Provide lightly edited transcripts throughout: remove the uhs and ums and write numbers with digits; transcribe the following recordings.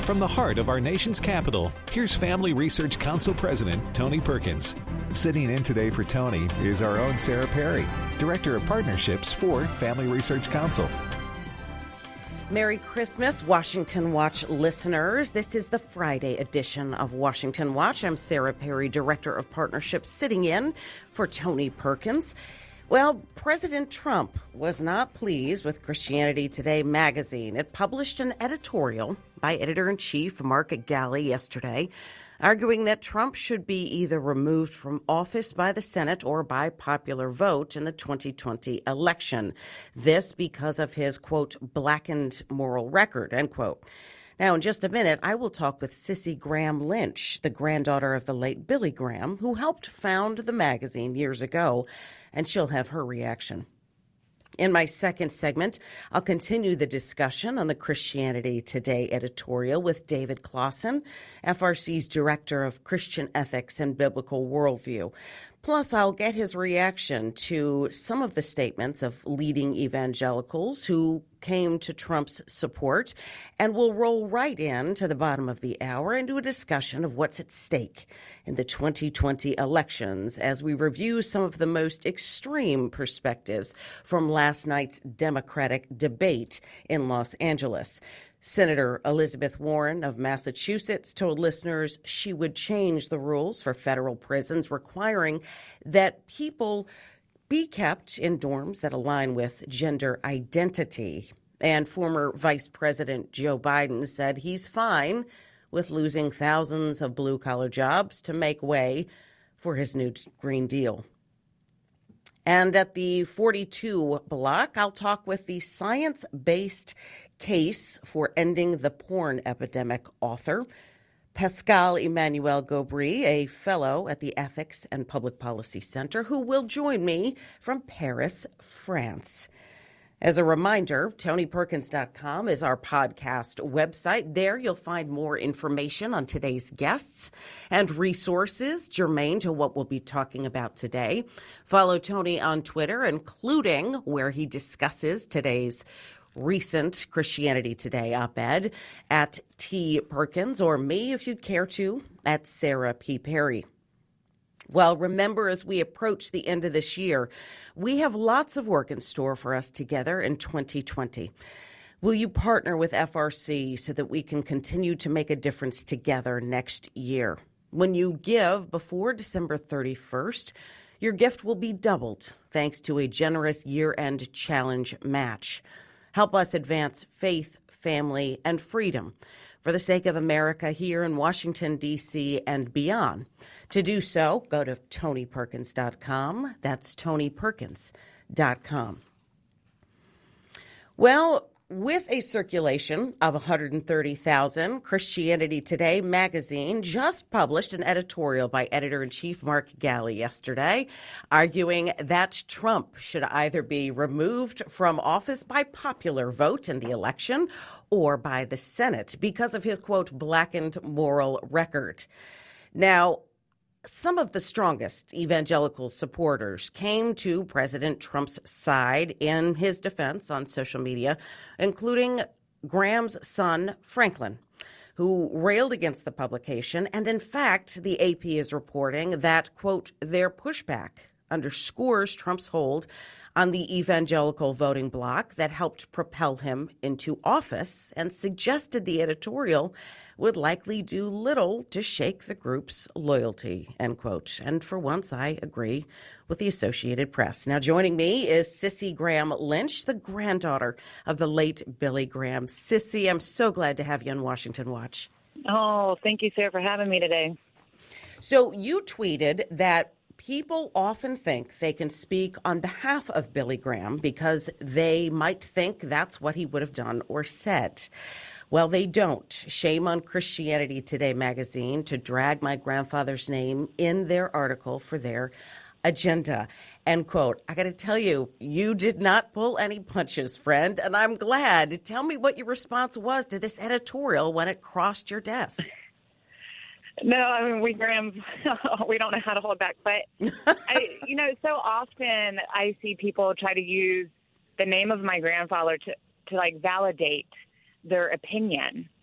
From the heart of our nation's capital, here's Family Research Council President Tony Perkins. Sitting in today for Tony is our own Sarah Perry, Director of Partnerships for Family Research Council. Merry Christmas, Washington Watch listeners. This is the Friday edition of Washington Watch. I'm Sarah Perry, Director of Partnerships, sitting in for Tony Perkins. Well, President Trump was not pleased with Christianity Today magazine. It published an editorial by Editor-in-Chief Mark Galli yesterday, arguing that Trump should be either removed from office by the Senate or by popular vote in the 2020 election. This because of his, quote, blackened moral record, end quote. Now, in just a minute, I will talk with Cissy Graham Lynch, the granddaughter of the late Billy Graham, who helped found the magazine years ago, and she'll have her reaction. In my second segment, I'll continue the discussion on the Christianity Today editorial with David Clausen, FRC's Director of Christian Ethics and Biblical Worldview. Plus, I'll get his reaction to some of the statements of leading evangelicals who came to Trump's support, and we'll roll right into the bottom of the hour into a discussion of what's at stake in the 2020 elections as we review some of the most extreme perspectives from last night's Democratic debate in Los Angeles. Senator Elizabeth Warren of Massachusetts told listeners she would change the rules for federal prisons, requiring that people be kept in dorms that align with gender identity. And former Vice President Joe Biden said he's fine with losing thousands of blue-collar jobs to make way for his new Green Deal. And at the 42 block, I'll talk with the science-based case for ending the porn epidemic author, Pascal Emmanuel Gobry, a fellow at the Ethics and Public Policy Center, who will join me from Paris, France. As a reminder, TonyPerkins.com is our podcast website. There you'll find more information on today's guests and resources germane to what we'll be talking about today. Follow Tony on Twitter, including where he discusses today's recent Christianity Today op-ed at T. Perkins, or me, if you'd care to, at Sarah P. Perry. Well, remember, as we approach the end of this year, we have lots of work in store for us together in 2020. Will you partner with FRC so that we can continue to make a difference together next year? When you give before December 31st, your gift will be doubled thanks to a generous year-end challenge match. Help us advance faith, family, and freedom for the sake of America here in Washington, D.C. and beyond. To do so, go to TonyPerkins.com. That's TonyPerkins.com. Well, with a circulation of 130,000, Christianity Today magazine just published an editorial by Editor-in-Chief Mark Galli yesterday, arguing that Trump should either be removed from office by popular vote in the election or by the Senate because of his, quote, blackened moral record. Now, some of the strongest evangelical supporters came to President Trump's side in his defense on social media, including Graham's son, Franklin, who railed against the publication. And in fact, the AP is reporting that, quote, their pushback underscores Trump's hold on the evangelical voting bloc that helped propel him into office, and suggested the editorial would likely do little to shake the group's loyalty, end quote. And for once, I agree with the Associated Press. Now, joining me is Cissy Graham Lynch, the granddaughter of the late Billy Graham. Cissy, I'm so glad to have you on Washington Watch. Oh, thank you, Sarah, for having me today. So you tweeted that people often think they can speak on behalf of Billy Graham because they might think that's what he would have done or said. Well, they don't. Shame on Christianity Today magazine to drag my grandfather's name in their article for their agenda, end quote. I got to tell you, you did not pull any punches, friend, and I'm glad. Tell me what your response was to this editorial when it crossed your desk. No, I mean, we Grahams, we don't know how to hold back. But, so often I see people try to use the name of my grandfather to validate their opinion.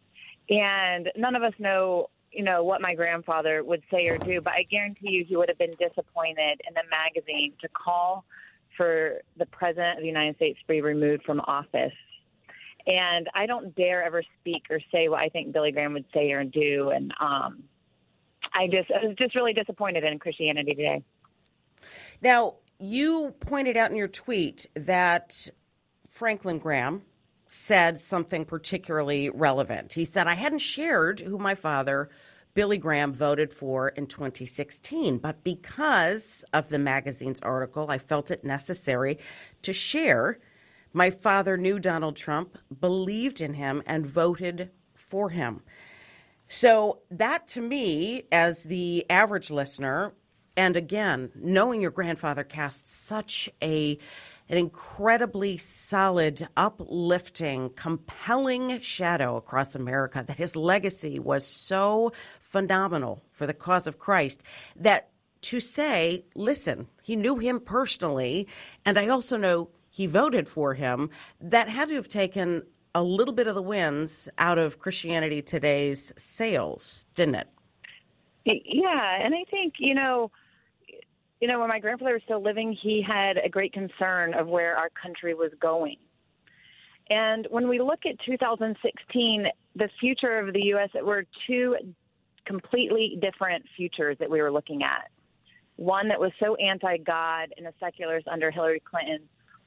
And none of us know, what my grandfather would say or do, but I guarantee you he would have been disappointed in the magazine to call for the President of the United States to be removed from office. And I don't dare ever speak or say what I think Billy Graham would say or do. And I was just really disappointed in Christianity Today. Now, you pointed out in your tweet that Franklin Graham said something particularly relevant. He said, I hadn't shared who my father, Billy Graham, voted for in 2016, but because of the magazine's article, I felt it necessary to share. My father knew Donald Trump, believed in him, and voted for him. So that, to me, as the average listener, and again, knowing your grandfather casts such an incredibly solid, uplifting, compelling shadow across America, that his legacy was so phenomenal for the cause of Christ, that to say, listen, he knew him personally, and I also know he voted for him, that had to have taken a little bit of the winds out of Christianity Today's sails, didn't it? Yeah, and I think, when my grandfather was still living, he had a great concern of where our country was going. And when we look at 2016, the future of the U.S., there were two completely different futures that we were looking at. One that was so anti-God and the seculars under Hillary Clinton.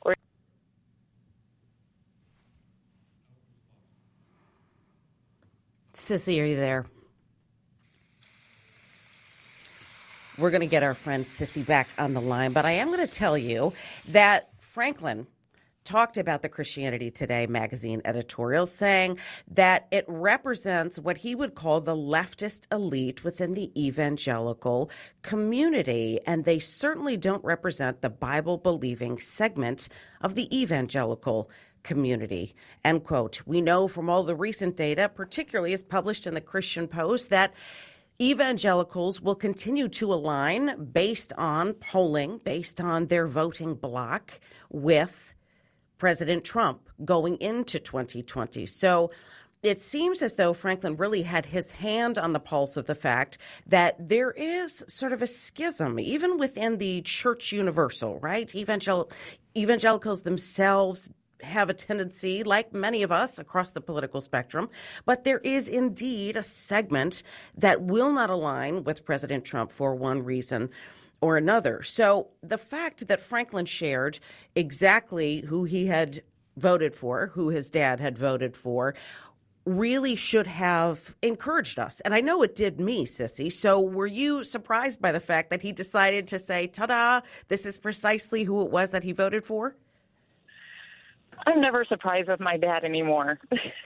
Sissy, are you there? We're going to get our friend Sissy back on the line, but I am going to tell you that Franklin talked about the Christianity Today magazine editorial, saying that it represents what he would call the leftist elite within the evangelical community, and they certainly don't represent the Bible-believing segment of the evangelical community, end quote. We know from all the recent data, particularly as published in the Christian Post, that evangelicals will continue to align based on polling, based on their voting bloc with President Trump going into 2020. So it seems as though Franklin really had his hand on the pulse of the fact that there is sort of a schism, even within the church universal, right? Evangelicals themselves have a tendency, like many of us across the political spectrum, but there is indeed a segment that will not align with President Trump for one reason or another. So the fact that Franklin shared exactly who he had voted for, who his dad had voted for, really should have encouraged us. And I know it did me, Sissy. So were you surprised by the fact that he decided to say, ta-da, this is precisely who it was that he voted for? I'm never surprised with my dad anymore.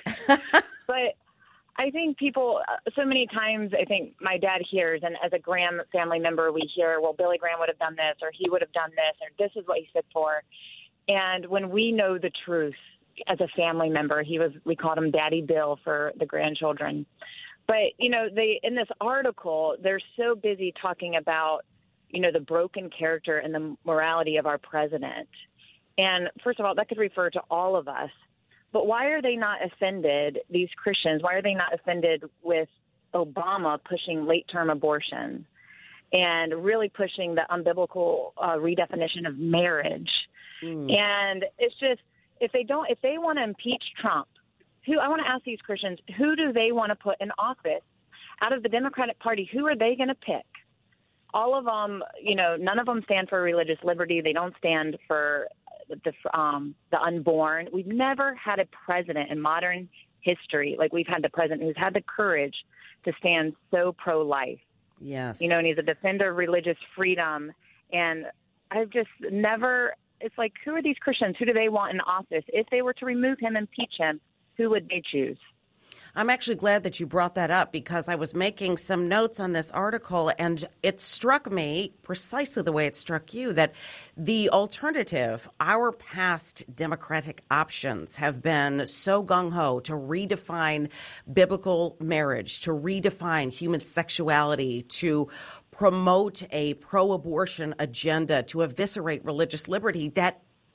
But I think people, so many times, I think my dad hears, and as a Graham family member, we hear, well, Billy Graham would have done this, or he would have done this, or this is what he stood for. And when we know the truth as a family member, we called him Daddy Bill for the grandchildren. But, they in this article, they're so busy talking about, the broken character and the morality of our president. And first of all, that could refer to all of us. But why are they not offended, these Christians, why are they not offended with Obama pushing late-term abortion and really pushing the unbiblical redefinition of marriage? And it's just, if they want to impeach Trump, I want to ask these Christians, who do they want to put in office out of the Democratic Party? Who are they going to pick? All of them, none of them stand for religious liberty. They don't stand for the unborn. We've never had a president in modern history like we've had the president who's had the courage to stand so pro-life. Yes. And he's a defender of religious freedom. And I've just never, it's like, who are these Christians? Who do they want in office? If they were to remove him, impeach him, who would they choose? I'm actually glad that you brought that up, because I was making some notes on this article, and it struck me precisely the way it struck you, that the alternative, our past democratic options, have been so gung-ho to redefine biblical marriage, to redefine human sexuality, to promote a pro-abortion agenda, to eviscerate religious liberty, that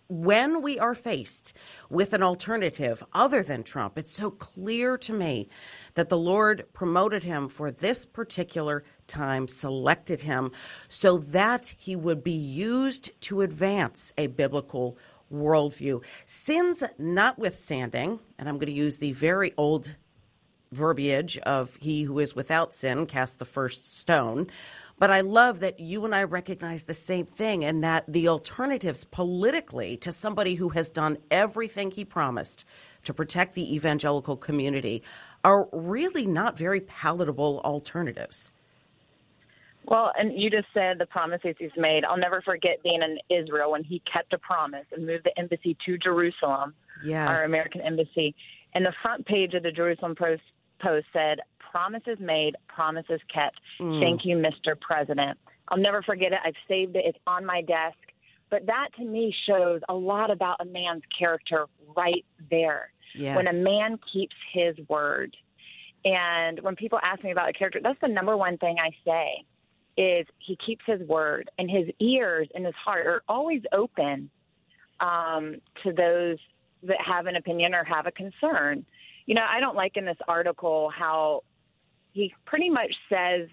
when we are faced with an alternative other than Trump, it's so clear to me that the Lord promoted him for this particular time, selected him so that he would be used to advance a biblical worldview. Sins notwithstanding, and I'm going to use the very old verbiage of he who is without sin cast the first stone. But I love that you and I recognize the same thing, and that the alternatives politically to somebody who has done everything he promised to protect the evangelical community are really not very palatable alternatives. Well, and you just said the promises he's made. I'll never forget being in Israel when he kept a promise and moved the embassy to Jerusalem, our American embassy. And the front page of the Jerusalem Post said, "Promises made, promises kept. Thank you, Mr. President." I'll never forget it. I've saved it. It's on my desk. But that, to me, shows a lot about a man's character right there. Yes. When a man keeps his word. And when people ask me about a character, that's the number one thing I say, is he keeps his word, and his ears and his heart are always open to those that have an opinion or have a concern. You know, I don't like in this article how he pretty much says,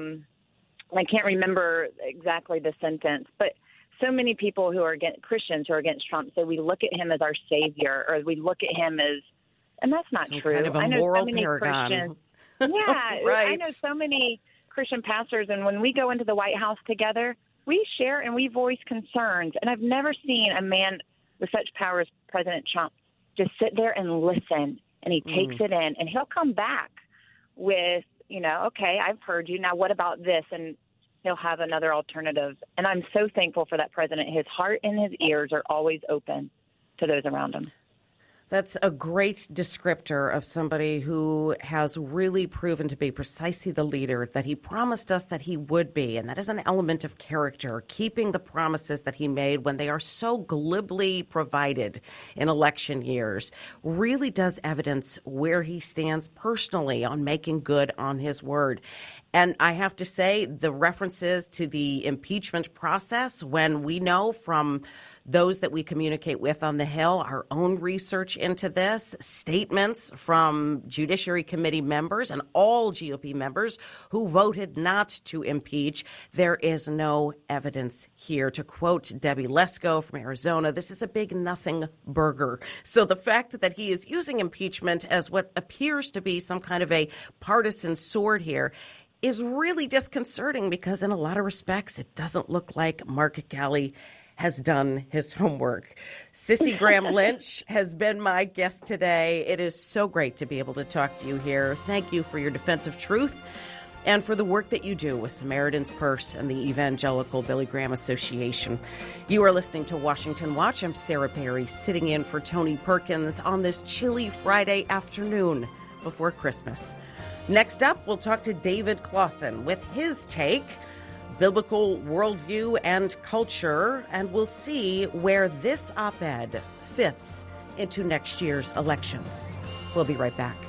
I can't remember exactly the sentence, but so many people who are against Christians who are against Trump say we look at him as our savior, or we look at him as, and that's not true. Kind of a moral paragon. Yeah, right. I know so many Christian pastors, and when we go into the White House together, we share and we voice concerns. And I've never seen a man with such power as President Trump just sit there and listen, and he takes it in, and he'll come back with, okay, I've heard you. Now what about this? And he'll have another alternative. And I'm so thankful for that president. His heart and his ears are always open to those around him. That's a great descriptor of somebody who has really proven to be precisely the leader that he promised us that he would be. And that is an element of character, keeping the promises that he made when they are so glibly provided in election years, really does evidence where he stands personally on making good on his word. And I have to say, the references to the impeachment process, when we know from those that we communicate with on the Hill, our own research into this, statements from Judiciary Committee members and all GOP members who voted not to impeach, there is no evidence here. To quote Debbie Lesko from Arizona, this is a big nothing burger. So the fact that he is using impeachment as what appears to be some kind of a partisan sword here is really disconcerting, because in a lot of respects, it doesn't look like Mark Galli has done his homework. Sissy Graham Lynch has been my guest today. It is so great to be able to talk to you here. Thank you for your defense of truth and for the work that you do with Samaritan's Purse and the Evangelical Billy Graham Association. You are listening to Washington Watch. I'm Sarah Perry, sitting in for Tony Perkins on this chilly Friday afternoon before Christmas. Next up, we'll talk to David Clausen with his take, biblical worldview and culture, and we'll see where this op-ed fits into next year's elections. We'll be right back.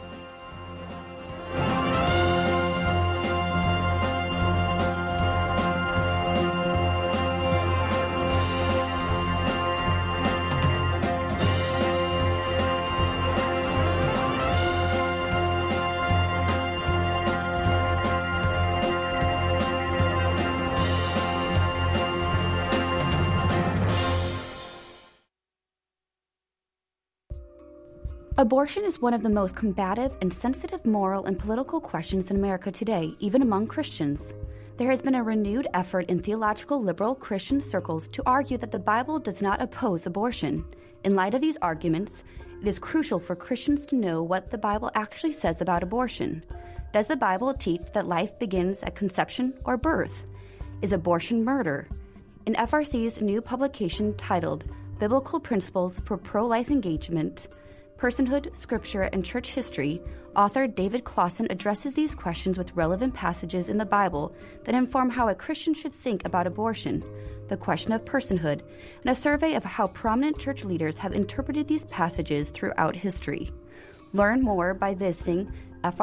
Abortion is one of the most combative and sensitive moral and political questions in America today, even among Christians. There has been a renewed effort in theological liberal Christian circles to argue that the Bible does not oppose abortion. In light of these arguments, it is crucial for Christians to know what the Bible actually says about abortion. Does the Bible teach that life begins at conception or birth? Is abortion murder? In FRC's new publication titled Biblical Principles for Pro-Life Engagement, Personhood, Scripture, and Church History, author David Clausen addresses these questions with relevant passages in the Bible that inform how a Christian should think about abortion, the question of personhood, and a survey of how prominent church leaders have interpreted these passages throughout history. Learn more by visiting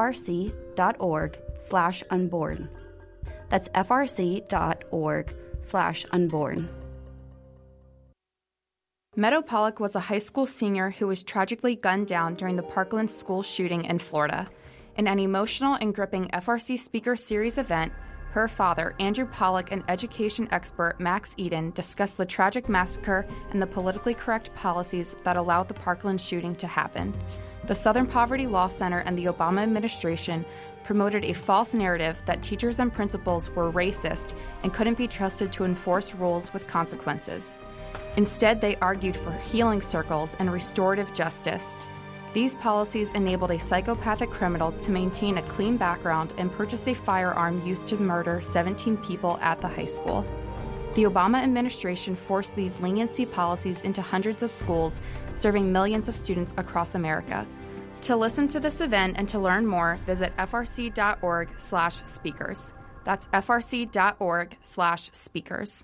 frc.org/unborn. That's frc.org/unborn. Meadow Pollack was a high school senior who was tragically gunned down during the Parkland school shooting in Florida. In an emotional and gripping FRC Speaker Series event, her father, Andrew Pollack, and education expert Max Eden discussed the tragic massacre and the politically correct policies that allowed the Parkland shooting to happen. The Southern Poverty Law Center and the Obama administration promoted a false narrative that teachers and principals were racist and couldn't be trusted to enforce rules with consequences. Instead, they argued for healing circles and restorative justice. These policies enabled a psychopathic criminal to maintain a clean background and purchase a firearm used to murder 17 people at the high school. The Obama administration forced these leniency policies into hundreds of schools, serving millions of students across America. To listen to this event and to learn more, visit frc.org/speakers. That's frc.org/speakers.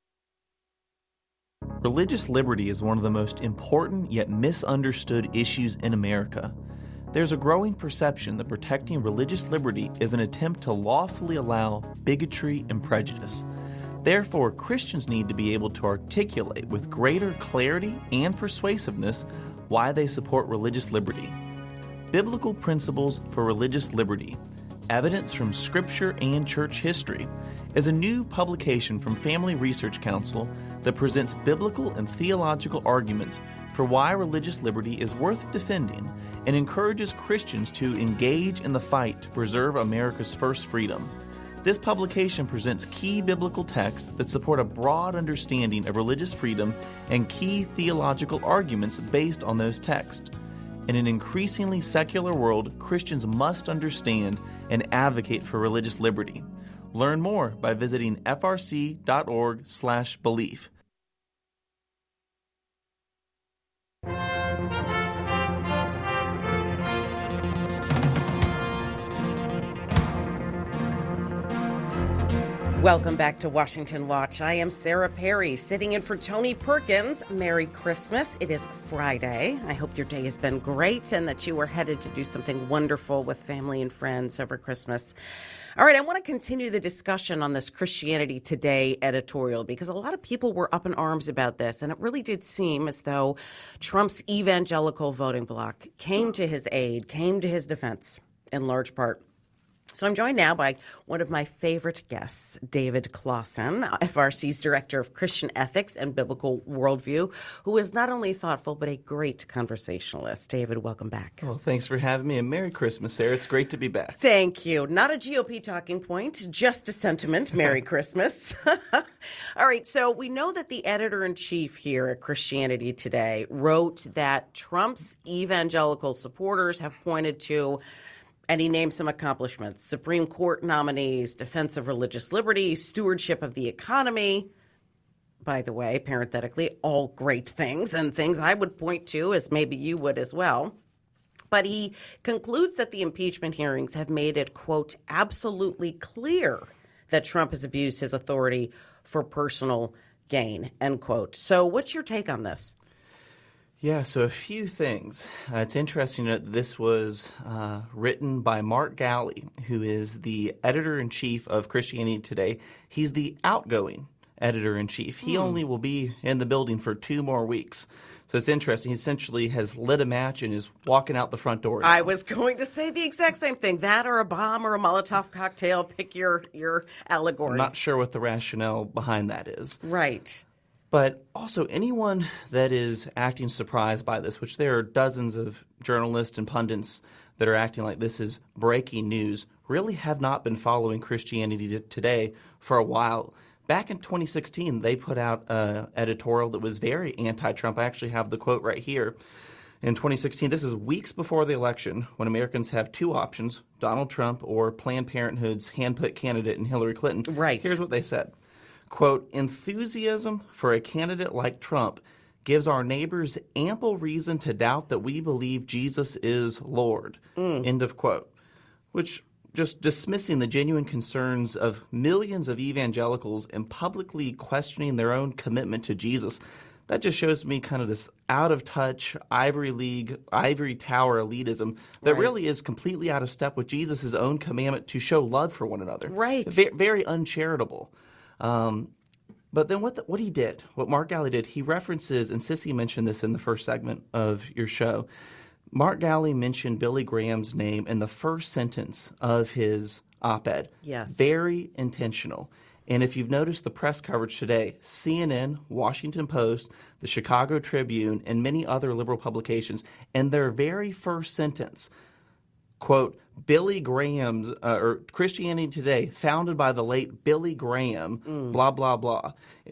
Religious liberty is one of the most important yet misunderstood issues in America. There's a growing perception that protecting religious liberty is an attempt to lawfully allow bigotry and prejudice. Therefore, Christians need to be able to articulate with greater clarity and persuasiveness why they support religious liberty. Biblical Principles for Religious Liberty, Evidence from Scripture and Church History, is a new publication from Family Research Council that presents biblical and theological arguments for why religious liberty is worth defending and encourages Christians to engage in the fight to preserve America's first freedom. This publication presents key biblical texts that support a broad understanding of religious freedom and key theological arguments based on those texts. In an increasingly secular world, Christians must understand and advocate for religious liberty. Learn more by visiting frc.org/belief. Welcome back to Washington Watch. I am Sarah Perry, sitting in for Tony Perkins. Merry Christmas. It is Friday. I hope your day has been great and that you are headed to do something wonderful with family and friends over Christmas. All right, I want to continue the discussion on this Christianity Today editorial because a lot of people were up in arms about this, and it really did seem as though Trump's evangelical voting bloc came to his aid, came to his defense in large part. So I'm joined now by one of my favorite guests, David Closson, FRC's Director of Christian Ethics and Biblical Worldview, who is not only thoughtful but a great conversationalist. David, welcome back. Well, thanks for having me, and Merry Christmas, Sarah. It's great to be back. Thank you. Not a GOP talking point, just a sentiment. Merry Christmas. All right, so we know that the editor-in-chief here at Christianity Today wrote that Trump's evangelical supporters have pointed to, and he named some accomplishments: Supreme Court nominees, defense of religious liberty, stewardship of the economy. By the way, parenthetically, all great things and things I would point to, as maybe you would as well. But he concludes that the impeachment hearings have made it, quote, absolutely clear that Trump has abused his authority for personal gain, end quote. So what's your take on this? Yeah, so a few things. It's interesting that this was written by Mark Galli, who is the editor-in-chief of Christianity Today. He's the outgoing editor-in-chief. He only will be in the building for 2 more weeks. So it's interesting. He essentially has lit a match and is walking out the front door now. I was going to say the exact same thing. That or a bomb or a Molotov cocktail. Pick your allegory. I'm not sure what the rationale behind that is. Right. But also, anyone that is acting surprised by this, which there are dozens of journalists and pundits that are acting like this is breaking news, really have not been following Christianity Today for a while. Back in 2016, they put out an editorial that was very anti-Trump. I actually have the quote right here. In 2016, this is weeks before the election, when Americans have 2 options, Donald Trump or Planned Parenthood's hand-picked candidate in Hillary Clinton. Right. Here's what they said. Quote, enthusiasm for a candidate like Trump gives our neighbors ample reason to doubt that we believe Jesus is Lord. End of quote. Which just dismissing the genuine concerns of millions of evangelicals and publicly questioning their own commitment to Jesus. That just shows me kind of this out-of-touch, Ivory League, Ivory Tower elitism that really is completely out of step with Jesus' own commandment to show love for one another. Right. Very uncharitable. But then what he did, what Mark Galli did, he references, and Sissy mentioned this in the first segment of your show, Mark Galli mentioned Billy Graham's name in the first sentence of his op-ed. Yes. Very intentional. And if you've noticed the press coverage today, CNN, Washington Post, the Chicago Tribune, and many other liberal publications, in their very first sentence, quote, Billy Graham's, or Christianity Today, founded by the late Billy Graham, blah, blah, blah.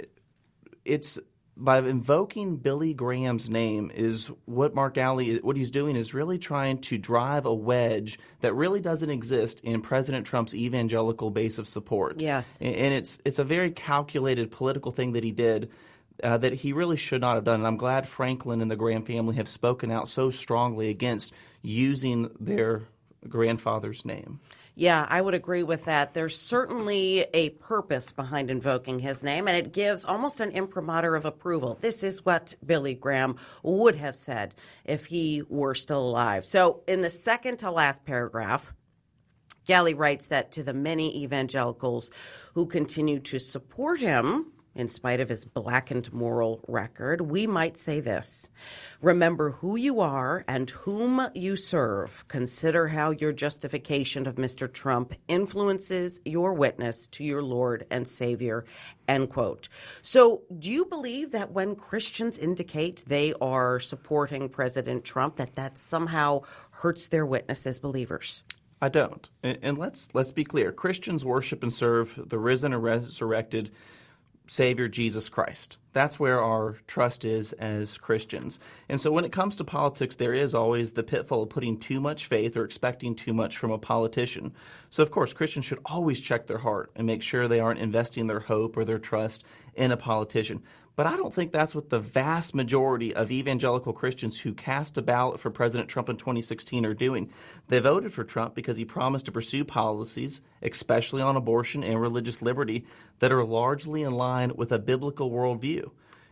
It's by invoking Billy Graham's name is what Mark Galli, what he's doing is really trying to drive a wedge that really doesn't exist in President Trump's evangelical base of support. Yes. And it's a very calculated political thing that he did that he really should not have done. And I'm glad Franklin and the Graham family have spoken out so strongly against using their grandfather's name. Yeah, I would agree with that. There's certainly a purpose behind invoking his name, and it gives almost an imprimatur of approval. This is what Billy Graham would have said if he were still alive. So in the second to last paragraph, Galli writes that to the many evangelicals who continue to support him, in spite of his blackened moral record, we might say this: remember who you are and whom you serve. Consider how your justification of Mr. Trump influences your witness to your Lord and Savior, end quote. So do you believe that when Christians indicate they are supporting President Trump, that somehow hurts their witness as believers? I don't. And let's be clear. Christians worship and serve the risen and resurrected Savior Jesus Christ. That's where our trust is as Christians. And so when it comes to politics, there is always the pitfall of putting too much faith or expecting too much from a politician. So, of course, Christians should always check their heart and make sure they aren't investing their hope or their trust in a politician. But I don't think that's what the vast majority of evangelical Christians who cast a ballot for President Trump in 2016 are doing. They voted for Trump because he promised to pursue policies, especially on abortion and religious liberty, that are largely in line with a biblical worldview.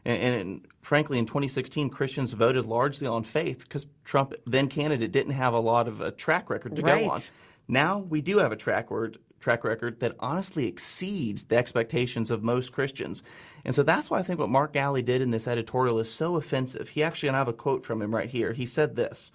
And frankly, in 2016, Christians voted largely on faith because Trump, then candidate, didn't have a lot of a track record to go on. Now we do have a track record that honestly exceeds the expectations of most Christians. And so that's why I think what Mark Galli did in this editorial is so offensive. He actually, and I have a quote from him right here. He said this,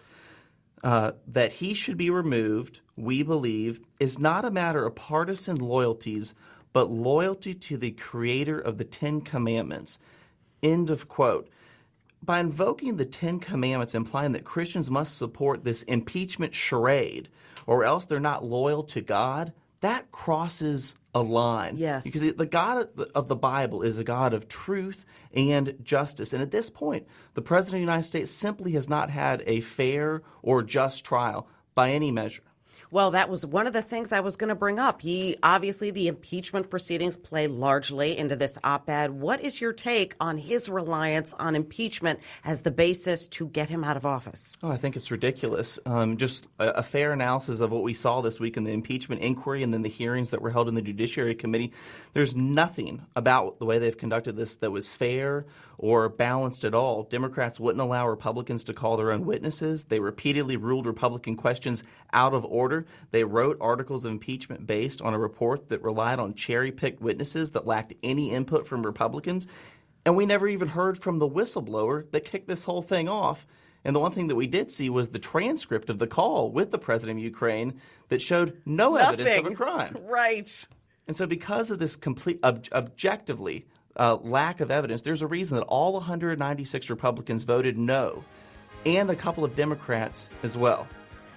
that he should be removed, we believe, is not a matter of partisan loyalties, but loyalty to the creator of the Ten Commandments. End of quote. By invoking the Ten Commandments, implying that Christians must support this impeachment charade, or else they're not loyal to God, that crosses a line. Yes. Because the God of the Bible is a God of truth and justice. And at this point, the President of the United States simply has not had a fair or just trial by any measure. Well, that was one of the things I was going to bring up. Obviously, the impeachment proceedings play largely into this op-ed. What is your take on his reliance on impeachment as the basis to get him out of office? Oh, I think it's ridiculous. Just a fair analysis of what we saw this week in the impeachment inquiry and then the hearings that were held in the Judiciary Committee. There's nothing about the way they've conducted this that was fair or balanced at all. Democrats wouldn't allow Republicans to call their own witnesses. They repeatedly ruled Republican questions out of order. They wrote articles of impeachment based on a report that relied on cherry-picked witnesses that lacked any input from Republicans. And we never even heard from the whistleblower that kicked this whole thing off. And the one thing that we did see was the transcript of the call with the president of Ukraine that showed no evidence of a crime. Right. And so because of this complete objectively lack of evidence, there's a reason that all 196 Republicans voted no, and a couple of Democrats as well.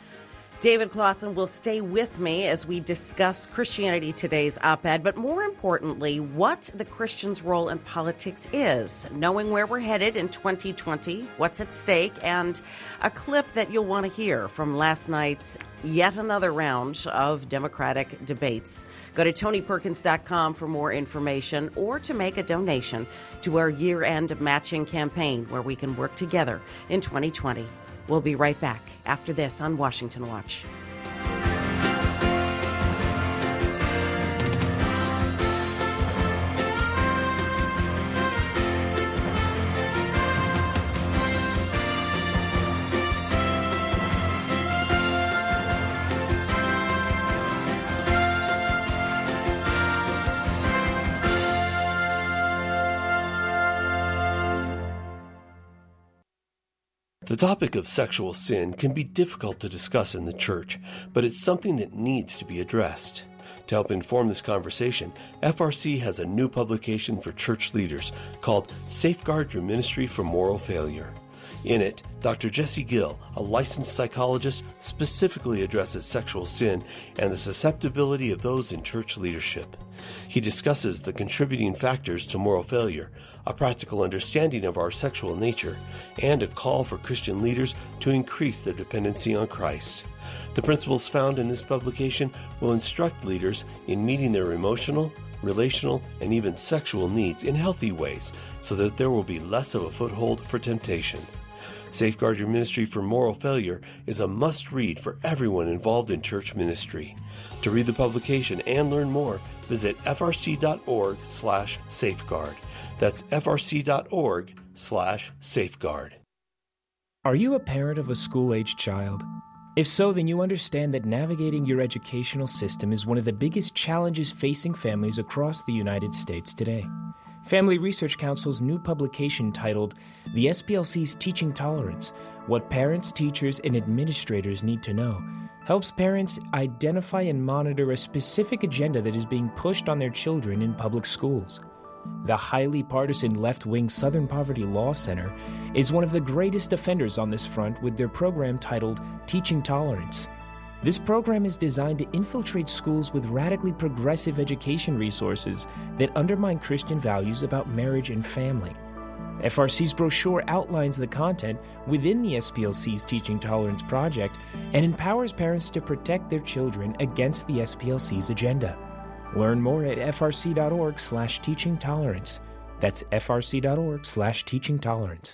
David Closson will stay with me as we discuss Christianity Today's op-ed, but more importantly, what the Christian's role in politics is, knowing where we're headed in 2020, what's at stake, and a clip that you'll want to hear from last night's yet another round of Democratic debates. Go to TonyPerkins.com for more information or to make a donation to our year-end matching campaign where we can work together in 2020. We'll be right back after this on Washington Watch. The topic of sexual sin can be difficult to discuss in the church, but it's something that needs to be addressed. To help inform this conversation, FRC has a new publication for church leaders called Safeguard Your Ministry from Moral Failure. In it, Dr. Jesse Gill, a licensed psychologist, specifically addresses sexual sin and the susceptibility of those in church leadership. He discusses the contributing factors to moral failure, a practical understanding of our sexual nature, and a call for Christian leaders to increase their dependency on Christ. The principles found in this publication will instruct leaders in meeting their emotional, relational, and even sexual needs in healthy ways so that there will be less of a foothold for temptation. Safeguard Your Ministry from Moral Failure is a must-read for everyone involved in church ministry. To read the publication and learn more, visit frc.org/safeguard. That's frc.org/safeguard. Are you a parent of a school-aged child? If so, then you understand that navigating your educational system is one of the biggest challenges facing families across the United States today. Family Research Council's new publication titled The SPLC's Teaching Tolerance: What Parents, Teachers, and Administrators Need to Know helps parents identify and monitor a specific agenda that is being pushed on their children in public schools. The highly partisan left-wing Southern Poverty Law Center is one of the greatest offenders on this front with their program titled Teaching Tolerance. This program is designed to infiltrate schools with radically progressive education resources that undermine Christian values about marriage and family. FRC's brochure outlines the content within the SPLC's Teaching Tolerance project and empowers parents to protect their children against the SPLC's agenda. Learn more at frc.org/teaching tolerance. That's frc.org/teaching tolerance.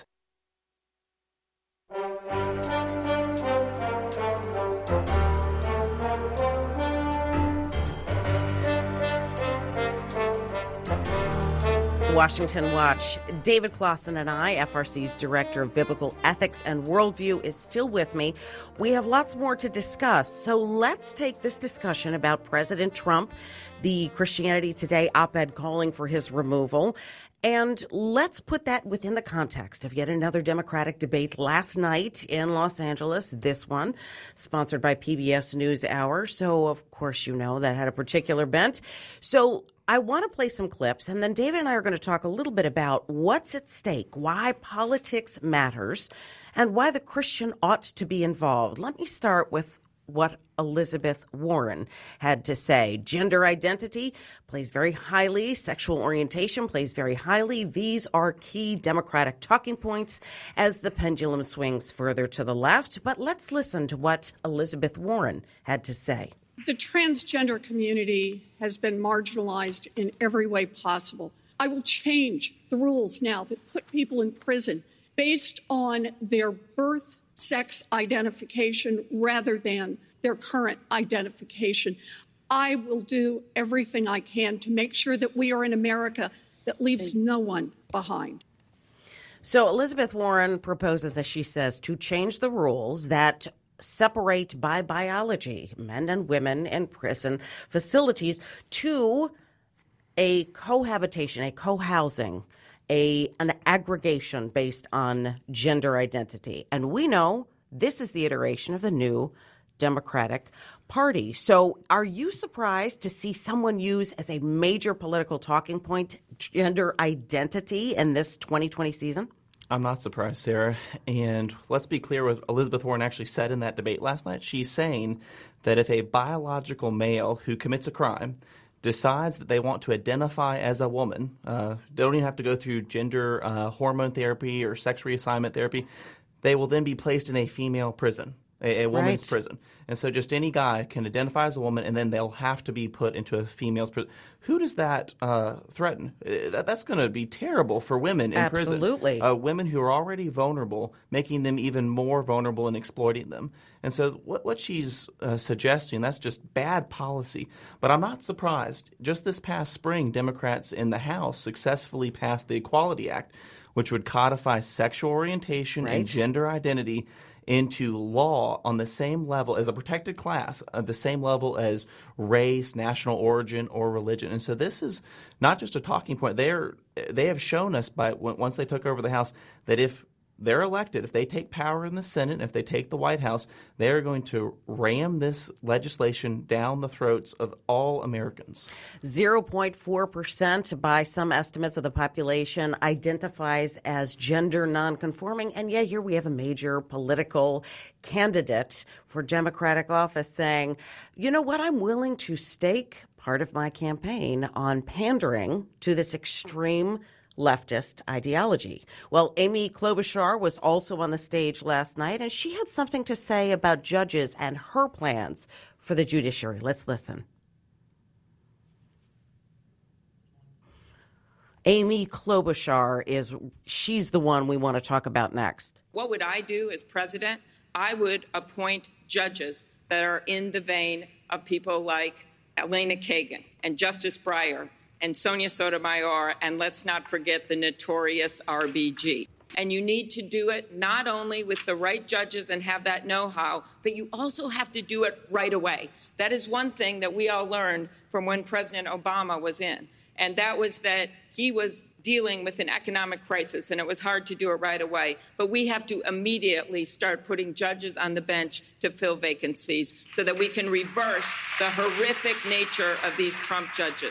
Washington Watch. David Clausen and I, FRC's Director of Biblical Ethics and Worldview, is still with me. We have lots more to discuss, so let's take this discussion about President Trump, the Christianity Today op-ed calling for his removal, and let's put that within the context of yet another Democratic debate last night in Los Angeles, this one, sponsored by PBS NewsHour. So, of course, you know that had a particular bent. So I want to play some clips, and then David and I are going to talk a little bit about what's at stake, why politics matters, and why the Christian ought to be involved. Let me start with what Elizabeth Warren had to say. Gender identity plays very highly. Sexual orientation plays very highly. These are key Democratic talking points as the pendulum swings further to the left. But let's listen to what Elizabeth Warren had to say. The transgender community has been marginalized in every way possible. I will change the rules now that put people in prison based on their birth sex identification rather than their current identification. I will do everything I can to make sure that we are in America that leaves no one behind. So Elizabeth Warren proposes, as she says, to change the rules that separate by biology men and women in prison facilities to a cohabitation, a co-housing, an aggregation based on gender identity. And we know this is the iteration of the new Democratic Party. So are you surprised to see someone use as a major political talking point gender identity in this 2020 season? I'm not surprised, Sarah. And let's be clear what Elizabeth Warren actually said in that debate last night. She's saying that if a biological male who commits a crime decides that they want to identify as a woman, they don't even have to go through gender hormone therapy or sex reassignment therapy, they will then be placed in a female prison. A woman's prison. And so just any guy can identify as a woman, and then they'll have to be put into a female's prison. Who does that threaten? That's going to be terrible for women in prison. Absolutely. Women who are already vulnerable, making them even more vulnerable and exploiting them. And so what she's suggesting, that's just bad policy. But I'm not surprised. Just this past spring, Democrats in the House successfully passed the Equality Act, which would codify sexual orientation and gender identity into law on the same level as a protected class, the same level as race, national origin, or religion. And so this is not just a talking point. They have shown us once they took over the House that if they're elected, if they take power in the Senate, if they take the White House, they're going to ram this legislation down the throats of all Americans. 0.4% by some estimates of the population identifies as gender nonconforming. And yet here we have a major political candidate for Democratic office saying, you know what, I'm willing to stake part of my campaign on pandering to this extreme leftist ideology. Well, Amy Klobuchar was also on the stage last night, and she had something to say about judges and her plans for the judiciary. Let's listen. Amy Klobuchar she's the one we want to talk about next. What would I do as president? I would appoint judges that are in the vein of people like Elena Kagan and Justice Breyer and Sonia Sotomayor, and let's not forget the notorious RBG. And you need to do it not only with the right judges and have that know-how, but you also have to do it right away. That is one thing that we all learned from when President Obama was in, and that was that he was dealing with an economic crisis, and it was hard to do it right away. But we have to immediately start putting judges on the bench to fill vacancies so that we can reverse the horrific nature of these Trump judges.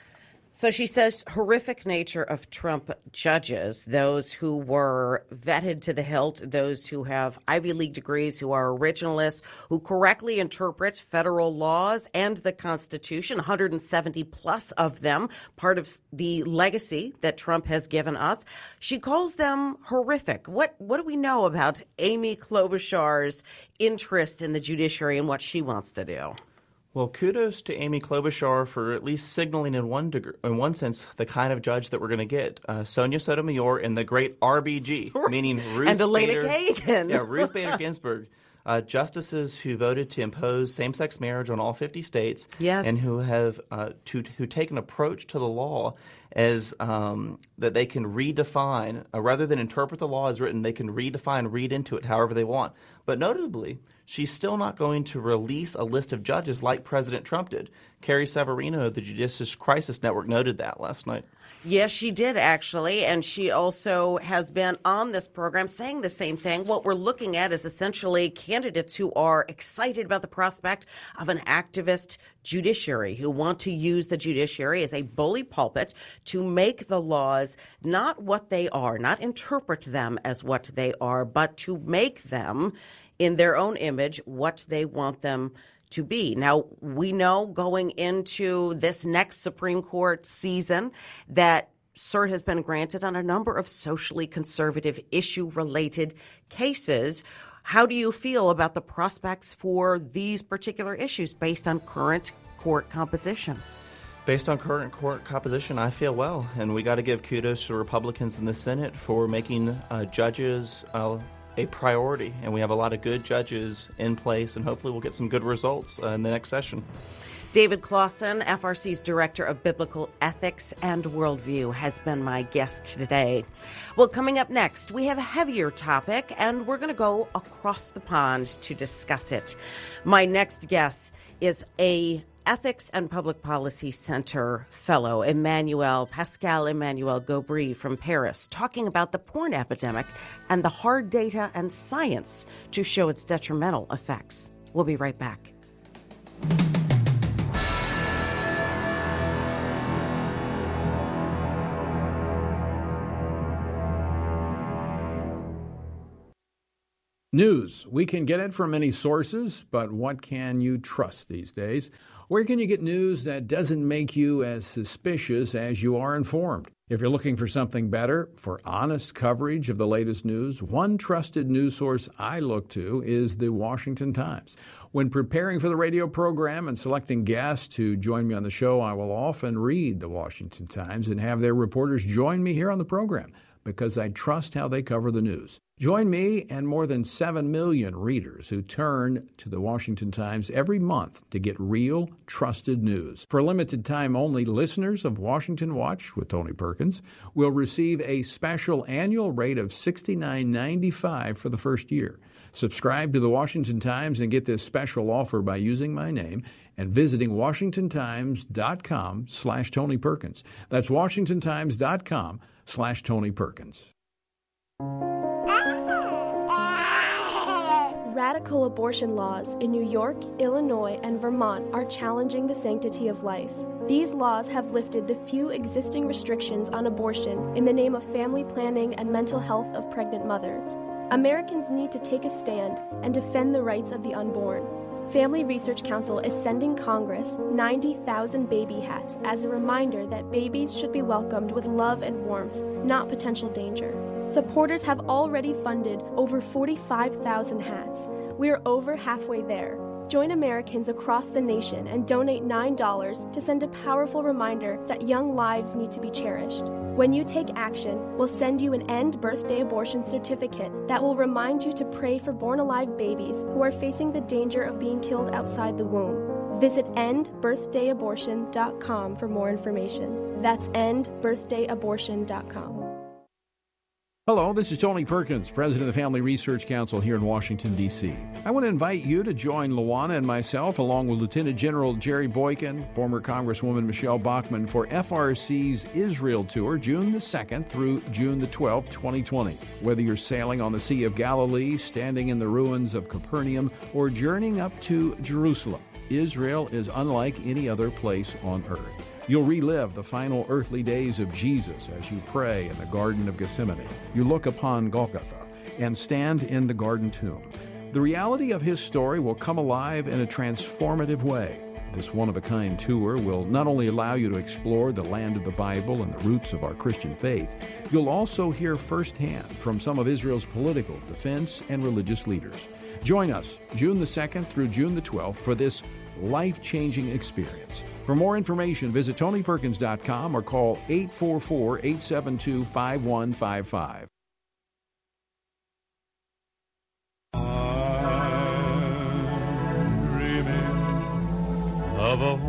So she says horrific nature of Trump judges, those who were vetted to the hilt, those who have Ivy League degrees, who are originalists, who correctly interpret federal laws and the Constitution, 170 plus of them, part of the legacy that Trump has given us. She calls them horrific. What do we know about Amy Klobuchar's interest in the judiciary and what she wants to do? Well, kudos to Amy Klobuchar for at least signaling in one sense the kind of judge that we're going to get. Sonia Sotomayor and the great RBG, meaning Ruth and Elena Kagan. Yeah, Ruth Bader Ginsburg. Justices who voted to impose same-sex marriage on all 50 states, yes, and who have who take an approach to the law as that they can redefine, rather than interpret the law as written, they can redefine, read into it however they want. But notably, she's still not going to release a list of judges like President Trump did. Carrie Severino of the Judicious Crisis Network noted that last night. Yes, she did, actually, and she also has been on this program saying the same thing. What we're looking at is essentially candidates who are excited about the prospect of an activist judiciary, who want to use the judiciary as a bully pulpit to make the laws not what they are, not interpret them as what they are, but to make them, in their own image, what they want them to be. Now, we know going into this next Supreme Court season that cert has been granted on a number of socially conservative issue-related cases. How do you feel about the prospects for these particular issues based on current court composition? Based on current court composition, I feel well, and we got to give kudos to Republicans in the Senate for making judges a priority, and we have a lot of good judges in place, and hopefully we'll get some good results in the next session. David Clausen, FRC's Director of Biblical Ethics and Worldview, has been my guest today. Well, coming up next, we have a heavier topic, and we're going to go across the pond to discuss it. My next guest is a Ethics and Public Policy Center fellow, Pascal Emmanuel Gobry from Paris, talking about the porn epidemic and the hard data and science to show its detrimental effects. We'll be right back. News. We can get it from many sources, but what can you trust these days? Where can you get news that doesn't make you as suspicious as you are informed? If you're looking for something better, for honest coverage of the latest news, one trusted news source I look to is the Washington Times. When preparing for the radio program and selecting guests to join me on the show, I will often read the Washington Times and have their reporters join me here on the program because I trust how they cover the news. Join me and more than 7 million readers who turn to the Washington Times every month to get real, trusted news. For a limited time only, listeners of Washington Watch with Tony Perkins will receive a special annual rate of $69.95 for the first year. Subscribe to the Washington Times and get this special offer by using my name and visiting WashingtonTimes.com/Tony Perkins. That's WashingtonTimes.com/Tony Perkins. Radical abortion laws in New York, Illinois, and Vermont are challenging the sanctity of life. These laws have lifted the few existing restrictions on abortion in the name of family planning and mental health of pregnant mothers. Americans need to take a stand and defend the rights of the unborn. Family Research Council is sending Congress 90,000 baby hats as a reminder that babies should be welcomed with love and warmth, not potential danger. Supporters have already funded over 45,000 hats. We are over halfway there. Join Americans across the nation and donate $9 to send a powerful reminder that young lives need to be cherished. When you take action, we'll send you an End Birthday Abortion certificate that will remind you to pray for born-alive babies who are facing the danger of being killed outside the womb. Visit endbirthdayabortion.com for more information. That's endbirthdayabortion.com. Hello, this is Tony Perkins, President of the Family Research Council here in Washington, D.C. I want to invite you to join Luana and myself, along with Lieutenant General Jerry Boykin, former Congresswoman Michelle Bachmann, for FRC's Israel Tour, June the 2nd through June the 12th, 2020. Whether you're sailing on the Sea of Galilee, standing in the ruins of Capernaum, or journeying up to Jerusalem, Israel is unlike any other place on earth. You'll relive the final earthly days of Jesus as you pray in the Garden of Gethsemane. You look upon Golgotha and stand in the garden tomb. The reality of his story will come alive in a transformative way. This one-of-a-kind tour will not only allow you to explore the land of the Bible and the roots of our Christian faith, you'll also hear firsthand from some of Israel's political, defense, and religious leaders. Join us June the 2nd through June the 12th for this life-changing experience. For more information, visit TonyPerkins.com or call 844-872-5155. I'm dreaming of a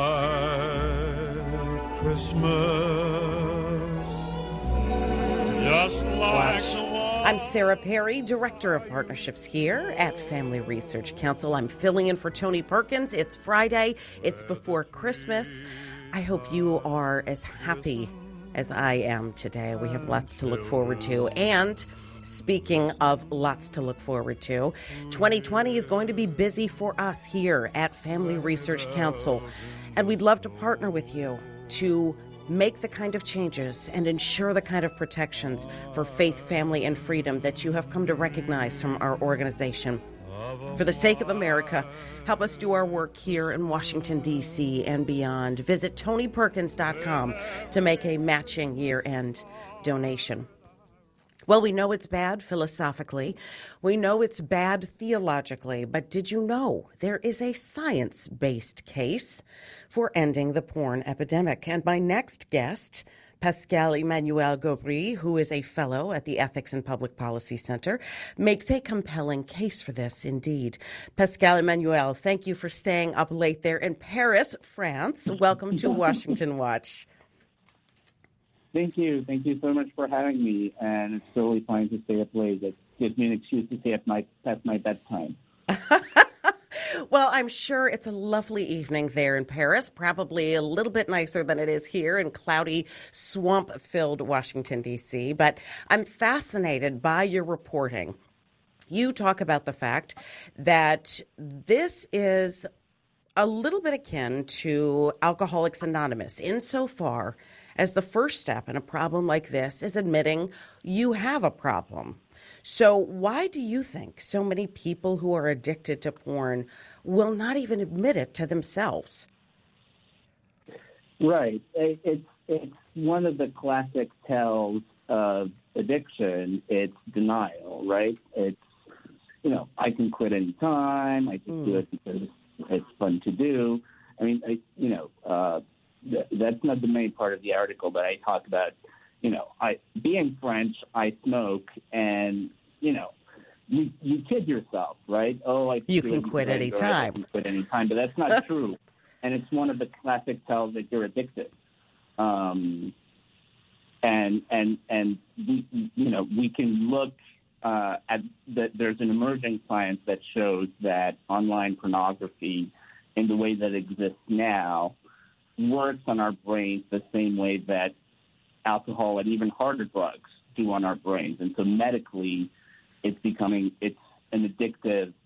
white Christmas, just like the one. I'm Sarah Perry, Director of Partnerships here at Family Research Council. I'm filling in for Tony Perkins. It's Friday. It's before Christmas. I hope you are as happy as I am today. We have lots to look forward to. And speaking of lots to look forward to, 2020 is going to be busy for us here at Family Research Council. And we'd love to partner with you to make the kind of changes and ensure the kind of protections for faith, family, and freedom that you have come to recognize from our organization. For the sake of America, help us do our work here in Washington, D.C. and beyond. Visit TonyPerkins.com to make a matching year-end donation. Well, we know it's bad philosophically. We know it's bad theologically. But did you know there is a science-based case for ending the porn epidemic? And my next guest, Pascal Emmanuel Gobry, who is a fellow at the Ethics and Public Policy Center, makes a compelling case for this indeed. Pascal Emmanuel, thank you for staying up late there in Paris, France. Welcome to Washington Watch. Thank you. Thank you so much for having me. And it's totally fine to stay up late. It gives me an excuse to stay past my bedtime. Well, I'm sure it's a lovely evening there in Paris, probably a little bit nicer than it is here in cloudy, swamp-filled Washington, D.C. But I'm fascinated by your reporting. You talk about the fact that this is a little bit akin to Alcoholics Anonymous insofar as the first step in a problem like this is admitting you have a problem. So why do you think so many people who are addicted to porn will not even admit it to themselves? Right. It's one of the classic tells of addiction. It's denial, right? It's, I can quit any time. I just do it because it's fun to do. I mean, that's not the main part of the article, but I talk about, being French, I smoke, and, you kid yourself, right? Oh, you can quit any time. I can quit any time, but that's not true. And it's one of the classic tells that you're addicted. And we can look at there's an emerging science that shows that online pornography, in the way that it exists now, works on our brains the same way that alcohol and even harder drugs do on our brains. And so medically, it's an addictive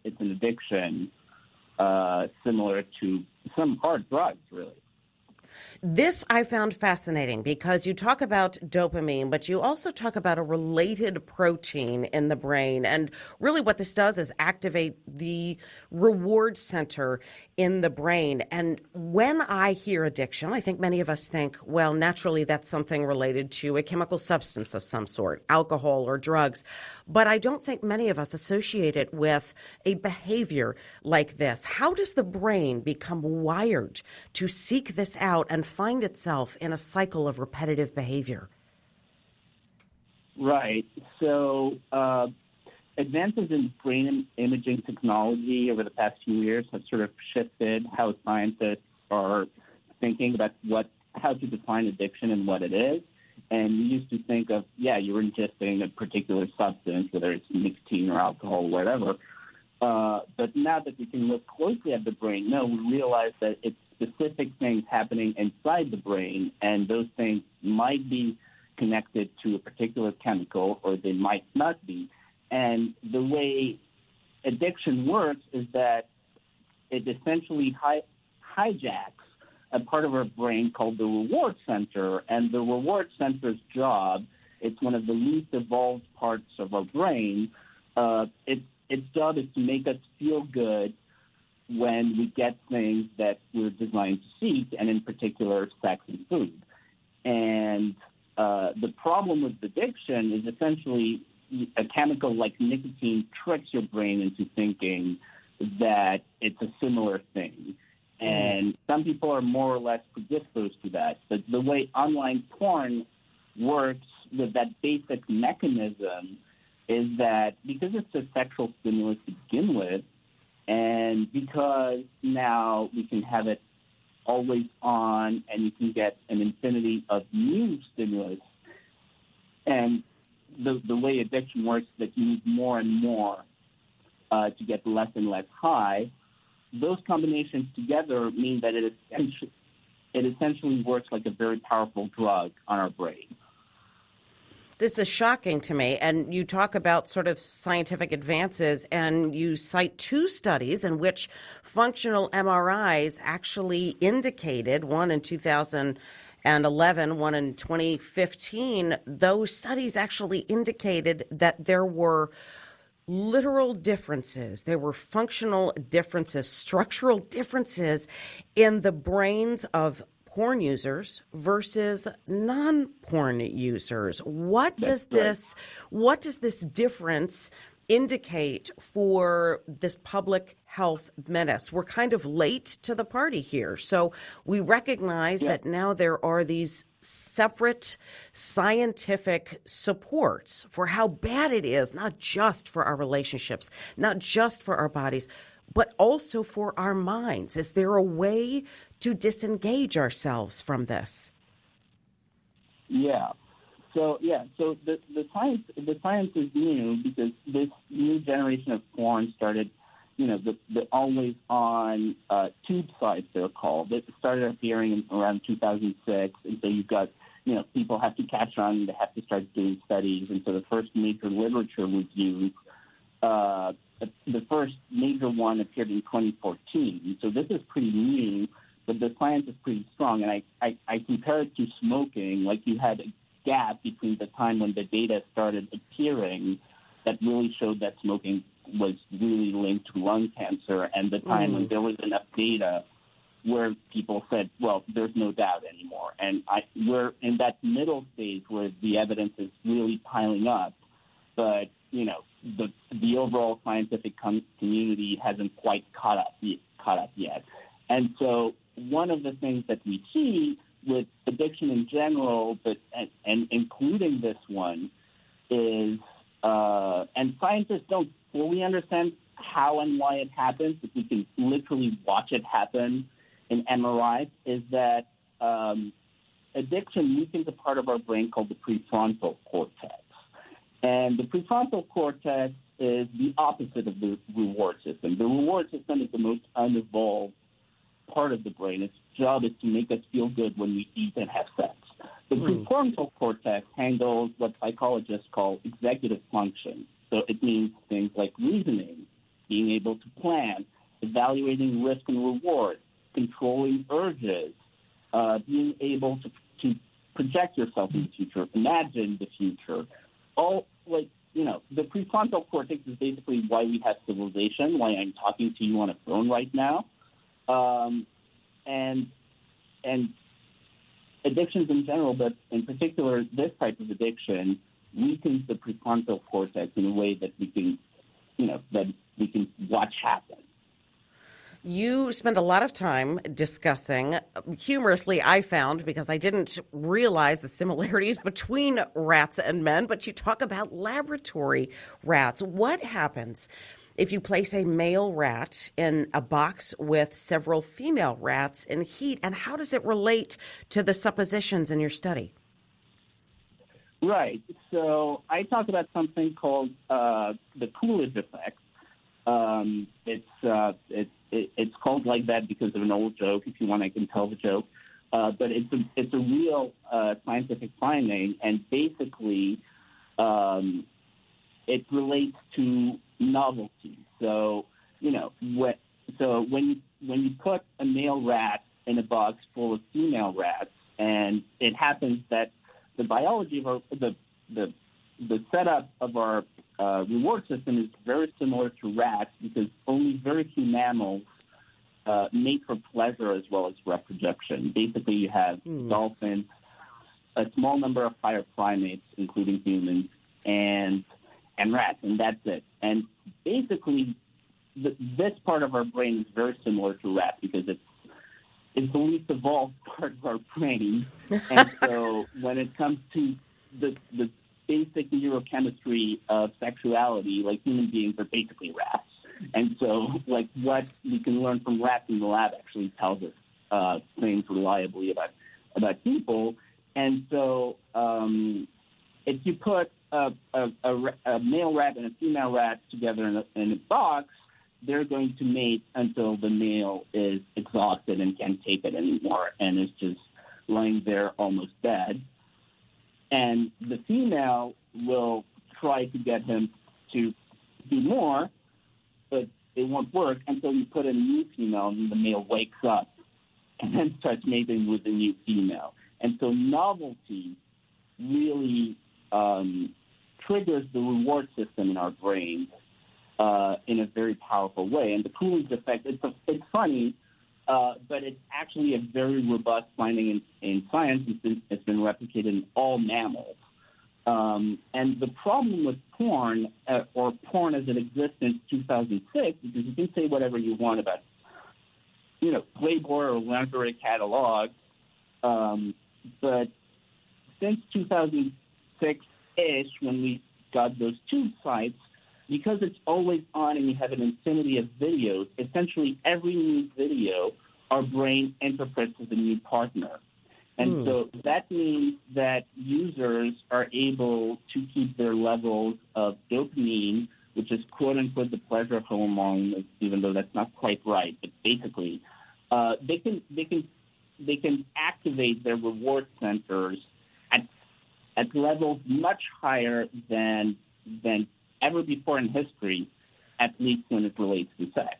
addiction similar to some hard drugs, really. This I found fascinating because you talk about dopamine, but you also talk about a related protein in the brain. And really what this does is activate the reward center in the brain. And when I hear addiction, I think many of us think, well, naturally that's something related to a chemical substance of some sort, alcohol or drugs. But I don't think many of us associate it with a behavior like this. How does the brain become wired to seek this out and find itself in a cycle of repetitive behavior? Right. So advances in brain imaging technology over the past few years have sort of shifted how scientists are thinking about how to define addiction and what it is. And we used to think of, you're ingesting a particular substance, whether it's nicotine or alcohol or whatever. But now that we can look closely at the brain, we realize that it's specific things happening inside the brain, and those things might be connected to a particular chemical or they might not be. And the way addiction works is that it essentially hijacks a part of our brain called the reward center, and the reward center's job, it's one of the least evolved parts of our brain. Its job is to make us feel good when we get things that we're designed to seek, and in particular, sex and food. And the problem with addiction is essentially a chemical like nicotine tricks your brain into thinking that it's a similar thing. And some people are more or less predisposed to that. But the way online porn works with that basic mechanism is that because it's a sexual stimulus to begin with, and because now we can have it always on and you can get an infinity of new stimulus, and the way addiction works is that you need more and more to get less and less high, those combinations together mean that it essentially works like a very powerful drug on our brain. This is shocking to me. And you talk about sort of scientific advances, and you cite two studies in which functional MRIs actually indicated, one in 2011, one in 2015. Those studies actually indicated that there were literal differences. There were functional differences, structural differences in the brains of porn users versus non-porn users. What does this difference indicate for this public health menace? We're kind of late to the party here. So we recognize that now there are these separate scientific supports for how bad it is, not just for our relationships, not just for our bodies, but also for our minds. Is there a way to disengage ourselves from this? So the science is new because this new generation of porn started, the always on tube sites, they're called. It started appearing around 2006, and so you've got, people have to catch on, they have to start doing studies, and so the first major literature review, the first major one appeared in 2014. So this is pretty new, but the science is pretty strong. And I compare it to smoking, like you had a gap between the time when the data started appearing that really showed that smoking was really linked to lung cancer, and the time when there was enough data where people said, well, there's no doubt anymore. And we're in that middle stage where the evidence is really piling up, but, the overall scientific community hasn't quite caught up yet. And so one of the things that we see with addiction in general, and including this one, is, and scientists don't fully understand how and why it happens, but we can literally watch it happen in MRIs, is that addiction weakens a part of our brain called the prefrontal cortex. And the prefrontal cortex is the opposite of the reward system. The reward system is the most unevolved part of the brain. Its job is to make us feel good when we eat and have sex. The prefrontal cortex handles what psychologists call executive function. So it means things like reasoning, being able to plan, evaluating risk and reward, controlling urges, being able to project yourself in the future, imagine the future. All, like, you know, the prefrontal cortex is basically why we have civilization, why I'm talking to you on a phone right now. And addictions in general, but in particular, this type of addiction weakens the prefrontal cortex in a way that we can, you know, that we can watch happen. You spend a lot of time discussing, humorously I found, because I didn't realize the similarities between rats and men, but you talk about laboratory rats. What happens if you place a male rat in a box with several female rats in heat, and how does it relate to the suppositions in your study? Right. So I talk about something called the Coolidge effect. It's called like that because of an old joke. If you want, I can tell the joke. But it's a real scientific finding, and basically it relates to novelty. So, you know, when you put a male rat in a box full of female rats, and it happens that the biology of the setup of our reward system is very similar to rats, because only very few mammals mate for pleasure as well as reproduction. Basically, you have dolphins, a small number of higher primates, including humans, and rats, and that's it. And basically, this part of our brain is very similar to rats because it's the least evolved part of our brain. And so when it comes to the basic neurochemistry of sexuality, like, human beings are basically rats. And so, like, what we can learn from rats in the lab actually tells us things reliably about people. And so if you put a male rat and a female rat together in a box, they're going to mate until the male is exhausted and can't take it anymore and is just lying there almost dead. And the female will try to get him to do more, but it won't work until you put in a new female and the male wakes up and then starts mating with the new female. And so novelty really triggers the reward system in our brain in a very powerful way. And the Coolidge effect, it's funny, but it's actually a very robust finding in science. It's been replicated in all mammals. And the problem with porn, or porn as it exists since 2006, because you can say whatever you want about, you know, Playboy or lingerie catalog, but since 2006-ish, when we got those tube sites, because it's always on and you have an infinity of videos, essentially every new video our brain interprets as a new partner. And so that means that users are able to keep their levels of dopamine, which is quote-unquote the pleasure hormone, even though that's not quite right. But basically, they can activate their reward centers at levels much higher than ever before in history, at least when it relates to sex.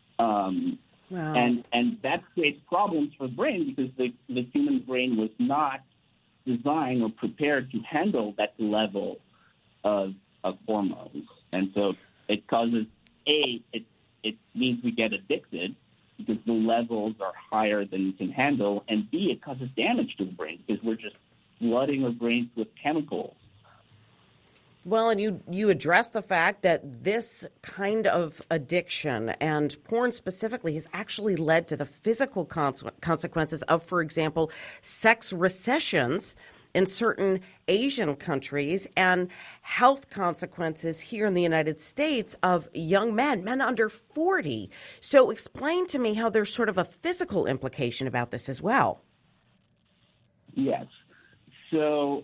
Wow. And that creates problems for the brain because the human brain was not designed or prepared to handle that level of hormones. And so it causes, it means we get addicted because the levels are higher than we can handle, and B, it causes damage to the brain because we're just flooding our brains with chemicals. Well, and you address the fact that this kind of addiction, and porn specifically, has actually led to the physical consequences of, for example, sex recessions in certain Asian countries and health consequences here in the United States of young men under 40. So explain to me how there's sort of a physical implication about this as well. Yes. So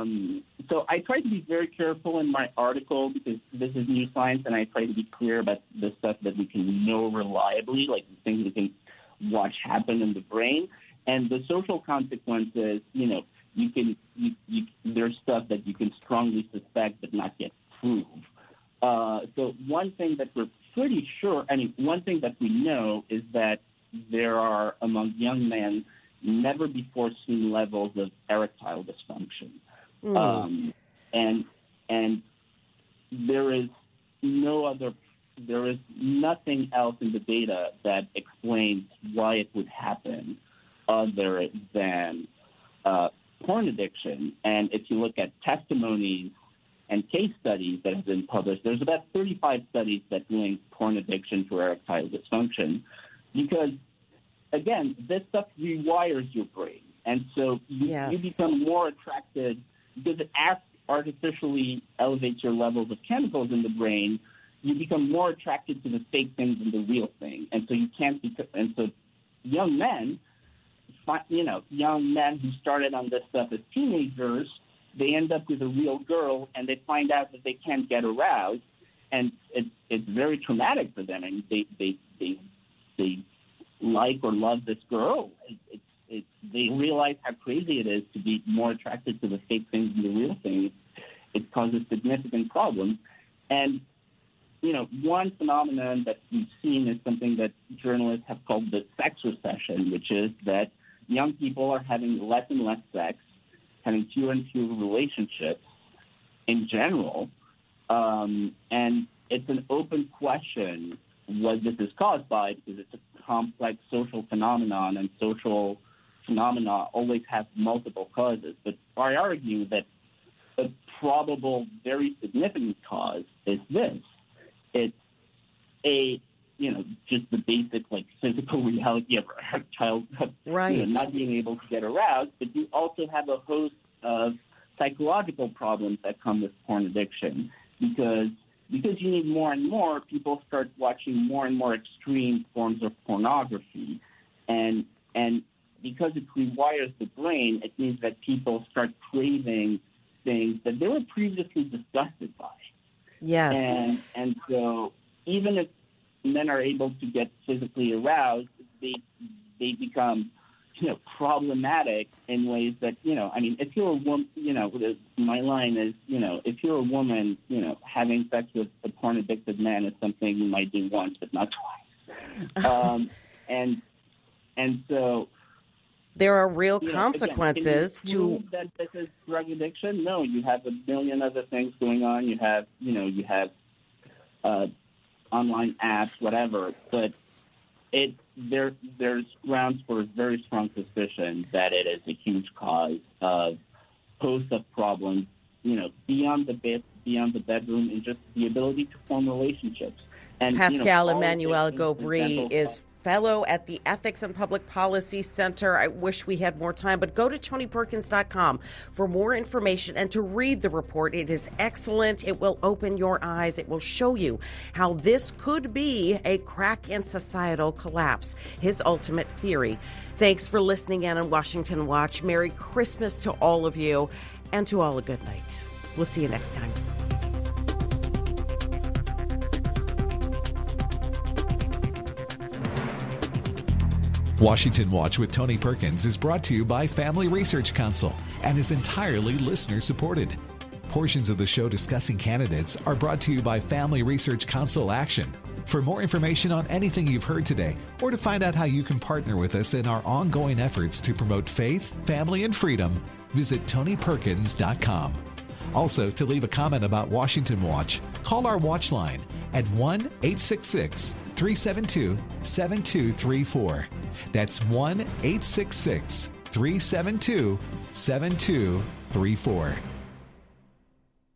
I try to be very careful in my article because this is new science, and I try to be clear about the stuff that we can know reliably, like the things we can watch happen in the brain. And the social consequences, you know, there's stuff that you can strongly suspect but not yet prove. So one thing that we're pretty sure, one thing that we know is that there are, among young men, never before seen levels of erectile dysfunction. And there is nothing else in the data that explains why it would happen other than porn addiction. And if you look at testimonies and case studies that have been published, there's about 35 studies that link porn addiction to erectile dysfunction because, again, this stuff rewires your brain. And so you become more attracted because it artificially elevates your levels of chemicals in the brain. You become more attracted to the fake things than the real thing. And so you can't be, and so young men who started on this stuff as teenagers, they end up with a real girl and they find out that they can't get aroused, and it's very traumatic for them. And they like or love this girl. They realize how crazy it is to be more attracted to the fake things than the real thing. It causes significant problems. And, one phenomenon that we've seen is something that journalists have called the sex recession, which is that young people are having less and less sex, having fewer and fewer relationships in general. And it's an open question what this is caused by, because it's a complex social phenomenon, and social phenomena always have multiple causes. But I argue that a probable, very significant cause is this. It's just the basic, physical reality of a child not being able to get aroused, but you also have a host of psychological problems that come with porn addiction because you need more and more, people start watching more and more extreme forms of pornography. And because it rewires the brain, it means that people start craving things that they were previously disgusted by. Yes. And so even if men are able to get physically aroused, they become, problematic in ways that, if you're a woman, my line is, if you're a woman, having sex with a porn-addicted man is something you might do once, but not twice. And so there are real consequences to that. This is drug addiction. No, you have a million other things going on. You have online apps, whatever. But there's grounds for a very strong suspicion that it is a huge cause of host of problems. Beyond the bedroom, and just the ability to form relationships. And Pascal Emmanuel Gobry is fellow at the Ethics and Public Policy Center. I wish we had more time, but go to TonyPerkins.com for more information and to read the report. It is excellent. It will open your eyes. It will show you how this could be a crack in societal collapse, his ultimate theory. Thanks for listening in on Washington Watch. Merry Christmas to all of you, and to all a good night. We'll see you next time. Washington Watch with Tony Perkins is brought to you by Family Research Council and is entirely listener-supported. Portions of the show discussing candidates are brought to you by Family Research Council Action. For more information on anything you've heard today, or to find out how you can partner with us in our ongoing efforts to promote faith, family, and freedom, visit TonyPerkins.com. Also, to leave a comment about Washington Watch, call our watch line at 1-866-372-7234. That's 1-866-372-7234.